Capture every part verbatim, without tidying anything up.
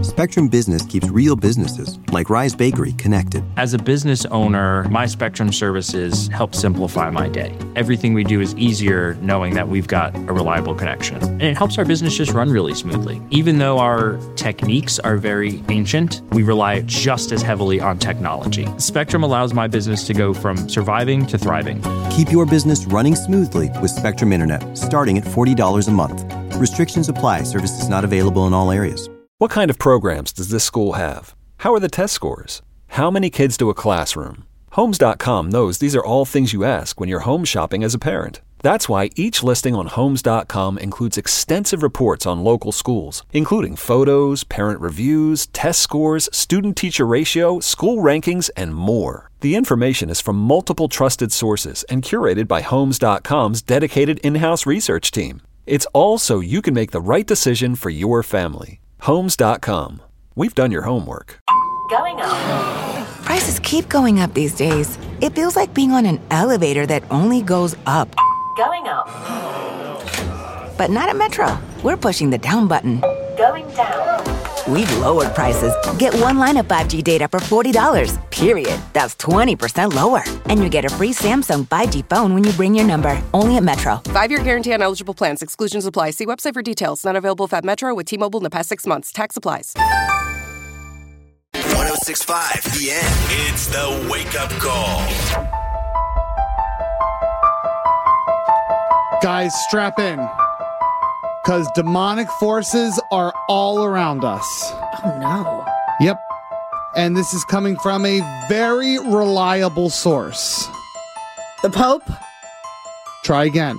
Spectrum Business keeps real businesses, like Rise Bakery, connected. As a business owner, my Spectrum services help simplify my day. Everything we do is easier knowing that we've got a reliable connection. And it helps our business just run really smoothly. Even though our techniques are very ancient, we rely just as heavily on technology. Spectrum allows my business to go from surviving to thriving. Keep your business running smoothly with Spectrum Internet, starting at forty dollars a month. Restrictions apply. Services not available in all areas. What kind of programs does this school have? How are the test scores? How many kids do a classroom? Homes dot com knows these are all things you ask when you're home shopping as a parent. That's why each listing on Homes dot com includes extensive reports on local schools, including photos, parent reviews, test scores, student-teacher ratio, school rankings, and more. The information is from multiple trusted sources and curated by Homes dot com's dedicated in-house research team. It's all so you can make the right decision for your family. Homes dot com. We've done your homework. Going up. Prices keep going up these days. It feels like being on an elevator that only goes up. Going up. But not at Metro. We're pushing the down button. Going down. We've lowered prices. Get one line of five G data for forty dollars, period. That's twenty percent lower. And you get a free Samsung five G phone when you bring your number. Only at Metro. Five-year guarantee on eligible plans. Exclusions apply. See website for details. Not available if at Metro with T-Mobile in the past six months. Tax applies. one oh six point five The End. It's the wake-up call. Guys, strap in. Because demonic forces are all around us. Oh, no. Yep. And this is coming from a very reliable source. The Pope? Try again.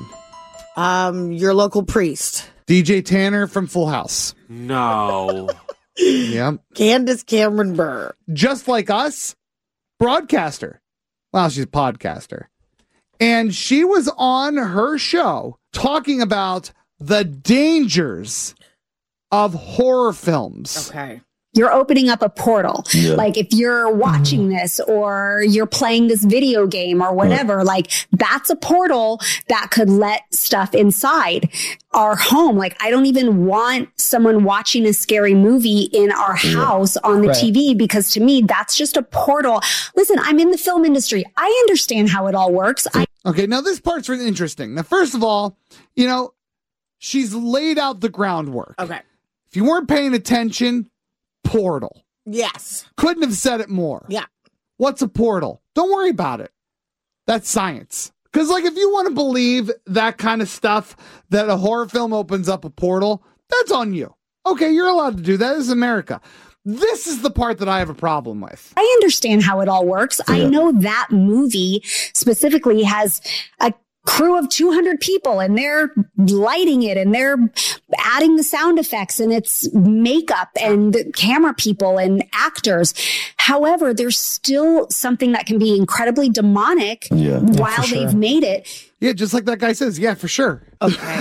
Um, your local priest. D J Tanner from Full House. No. Yep. Candace Cameron Burr. Just like us, broadcaster. Well, she's a podcaster. And she was on her show talking about the dangers of horror films. Okay. You're opening up a portal. Yeah. Like if you're watching this or you're playing this video game or whatever, right. Like that's a portal that could let stuff inside our home. Like I don't even want someone watching a scary movie in our house yeah. on the right. T V, because to me, that's just a portal. Listen, I'm in the film industry. I understand how it all works. I- okay. Now this part's really interesting. Now, first of all, you know, she's laid out the groundwork. Okay. If you weren't paying attention, portal. Yes. Couldn't have said it more. Yeah. What's a portal? Don't worry about it. That's science. Because, like, if you want to believe that kind of stuff, that a horror film opens up a portal, that's on you. Okay, you're allowed to do that. This is America. This is the part that I have a problem with. I understand how it all works. Yeah. I know that movie specifically has a crew of two hundred people and they're lighting it and they're adding the sound effects and it's makeup and camera people and actors. However, there's still something that can be incredibly demonic yeah, while yeah, they've sure. made it. Yeah, just like that guy says. Yeah, for sure. Okay.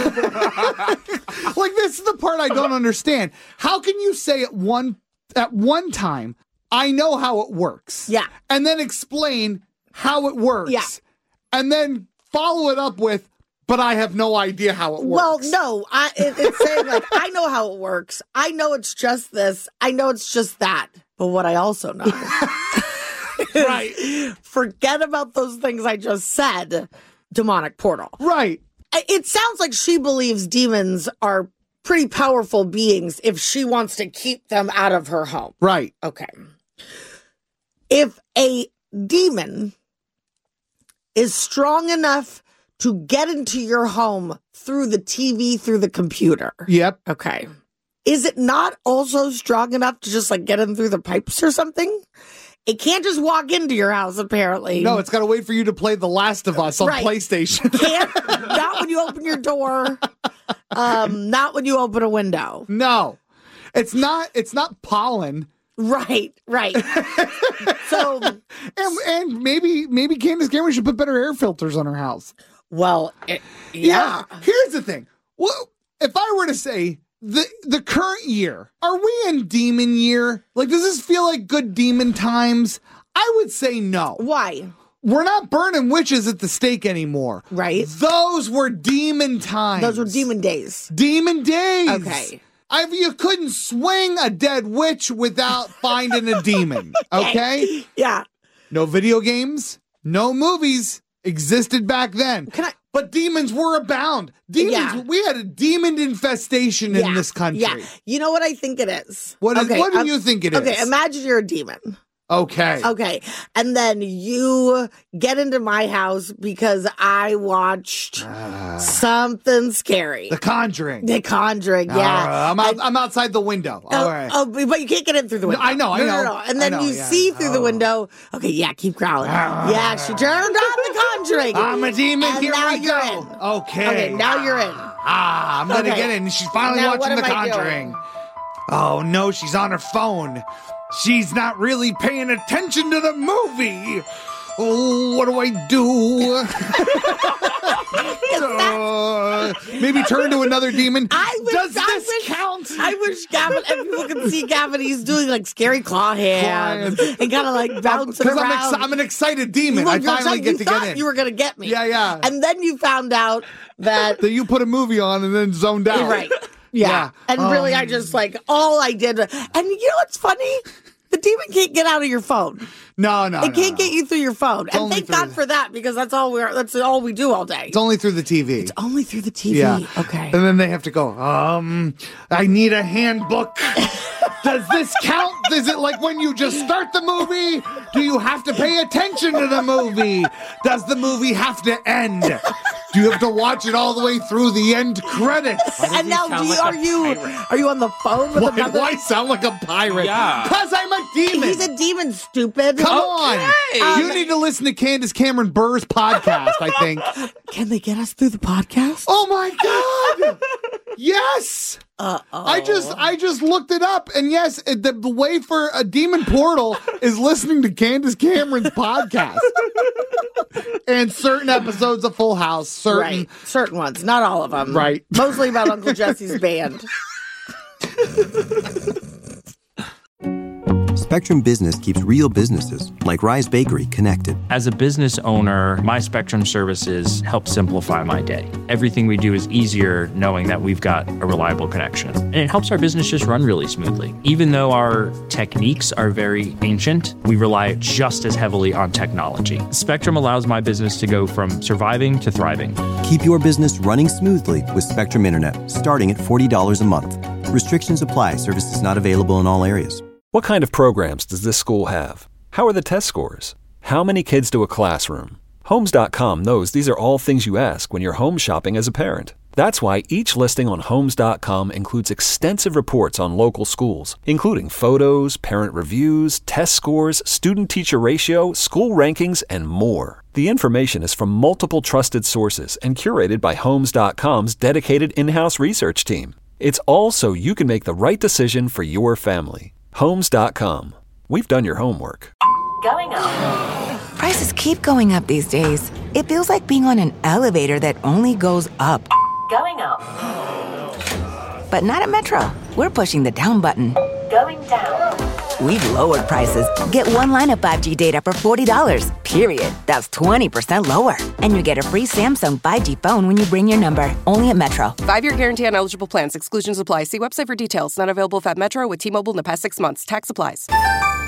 Like, this is the part I don't understand. How can you say at one at one time, I know how it works. Yeah. And then explain how it works. Yeah. And then follow it up with, but I have no idea how it works. Well, no, I, it, it's saying like, I know how it works. I know it's just this. I know it's just that. But what I also know. Right. Forget about those things I just said. Demonic portal. Right. It sounds like she believes demons are pretty powerful beings if she wants to keep them out of her home. Right. Okay. If a demon is strong enough to get into your home through the T V, through the computer. Yep. Okay. Is it not also strong enough to just like get in through the pipes or something? It can't just walk into your house, apparently. No, it's got to wait for you to play The Last of Us on right. PlayStation. Can't, not when you open your door. Um, not when you open a window. No. It's not, it's not pollen. Right, right. So, and, and maybe maybe Candace Cameron should put better air filters on her house. Well, it, yeah. yeah. Here's the thing. Well, if I were to say the the current year, are we in demon year? Like, does this feel like good demon times? I would say no. Why? We're not burning witches at the stake anymore. Right. Those were demon times. Those were demon days. Demon days. Okay. I, you couldn't swing a dead witch without finding a demon, okay? Yeah. No video games, no movies existed back then. Can I? But demons were abound. Demons. Yeah. We had a demon infestation in Yeah, this country. Yeah. You know what I think it is? What, is, Okay, what do um, you think it is? Okay, imagine you're a demon. Okay. Okay. And then you get into my house because I watched Uh, something scary. The Conjuring. The Conjuring, yeah. Uh, I'm, out, And- I'm outside the window. Oh, All right. oh, but you can't get in through the window. I know, I No, no, know. no, no. And then I know, you yeah. see through the Oh. window. Okay, yeah, keep growling. Yeah, she turned on the Conjuring. I'm a demon. And Here now we you're go. in. Okay. Okay, now you're in. Ah, I'm gonna Okay. get in. She's finally Now what watching The am I Conjuring. doing? Oh no, she's on her phone. She's not really paying attention to the movie. Oh, what do I do? Uh, maybe turn to another demon. I wish, Does I this wish, count? I wish Gavin, and people can see Gavin, he's doing like scary claw hands hands. and kind of like bouncing Because around. I'm, ex- I'm an excited demon. Well, I you're finally excited. get you to thought get in. You were going to get me. Yeah, yeah. And then you found out that. That you put a movie on and then zoned out. Right. Yeah. Yeah. And really, Um, I just like, all I did. And you know what's funny? The demon can't get out of your phone. No, no, It no, can't no. get you through your phone. And only thank through God the- for that, because that's all we're that's all we do all day. It's only through the T V. It's only through the T V. Yeah. Okay. And then they have to go, um, I need a handbook. Does this count? Is it like when you just start the movie? Do you have to pay attention to the movie? Does the movie have to end? Do you have to watch it all the way through the end credits? And now, do you, are you are you on the phone with Why do another? I sound like a pirate? Yeah. Because I'm a demon. He's a demon, stupid. Come on. Um, You need to listen to Candace Cameron Burr's podcast, I think. Can they get us through the podcast? Oh my God. Yes. Uh-oh. I just I just looked it up, and yes, it, the, the way for a demon portal is listening to Candace Cameron's podcast and certain episodes of Full House. Certain, Right. Certain ones, not all of them. Right. Mostly about Uncle Jesse's band. Spectrum Business keeps real businesses, like Rise Bakery, connected. As a business owner, my Spectrum services help simplify my day. Everything we do is easier knowing that we've got a reliable connection. And it helps our business just run really smoothly. Even though our techniques are very ancient, we rely just as heavily on technology. Spectrum allows my business to go from surviving to thriving. Keep your business running smoothly with Spectrum Internet, starting at forty dollars a month. Restrictions apply. Services not available in all areas. What kind of programs does this school have? How are the test scores? How many kids do a classroom? Homes dot com knows these are all things you ask when you're home shopping as a parent. That's why each listing on Homes dot com includes extensive reports on local schools, including photos, parent reviews, test scores, student-teacher ratio, school rankings, and more. The information is from multiple trusted sources and curated by Homes dot com's dedicated in-house research team. It's all so you can make the right decision for your family. Homes dot com. We've done your homework. Going up. Prices keep going up these days. It feels like being on an elevator that only goes up. Going up. But not at Metro. We're pushing the down button. Going down. We've lowered prices. Get one line of five G data for forty dollars, period. That's twenty percent lower. And you get a free Samsung five G phone when you bring your number. Only at Metro. Five-year guarantee on eligible plans. Exclusions apply. See website for details. Not available if at Metro with T-Mobile in the past six months. Tax applies.